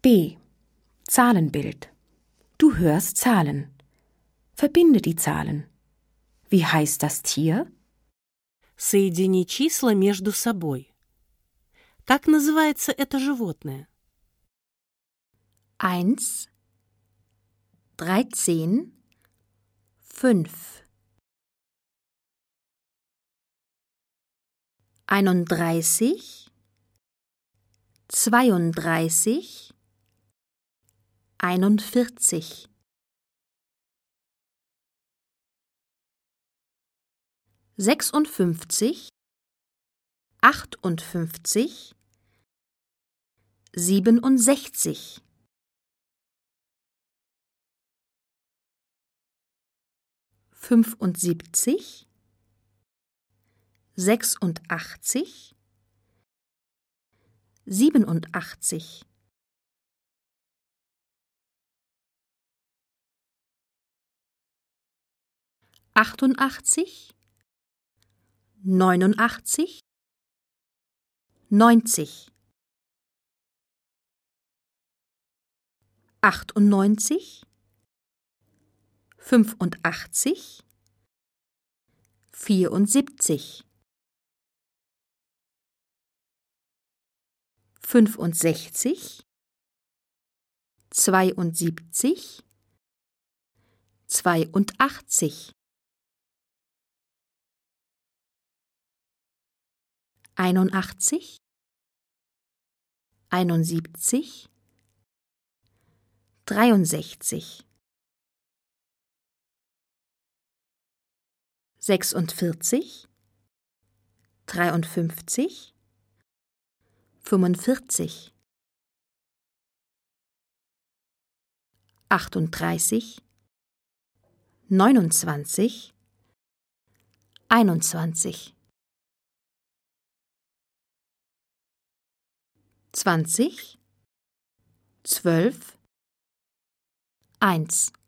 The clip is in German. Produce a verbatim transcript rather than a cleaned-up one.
B. Zahlenbild. Du hörst Zahlen. Verbinde die Zahlen. Wie heißt das Tier? Соедини числа между собой. Как называется это животное? Eins, dreizehn, fünf. Einunddreißig, zweiunddreißig, einundvierzig. Sechsundfünfzig, achtundfünfzig, siebenundsechzig. Fünfundsiebzig, sechsundachtzig, siebenundachtzig. Achtundachtzig, neunundachtzig, neunzig. Achtundneunzig, fünfundachtzig, vierundsiebzig. Fünfundsechzig, zweiundsiebzig, zweiundachtzig. Einundachtzig, einundsiebzig, dreiundsechzig. Sechsundvierzig, dreiundfünfzig, fünfundvierzig. Achtunddreißig, neunundzwanzig, einundzwanzig. Zwanzig, zwölf, eins.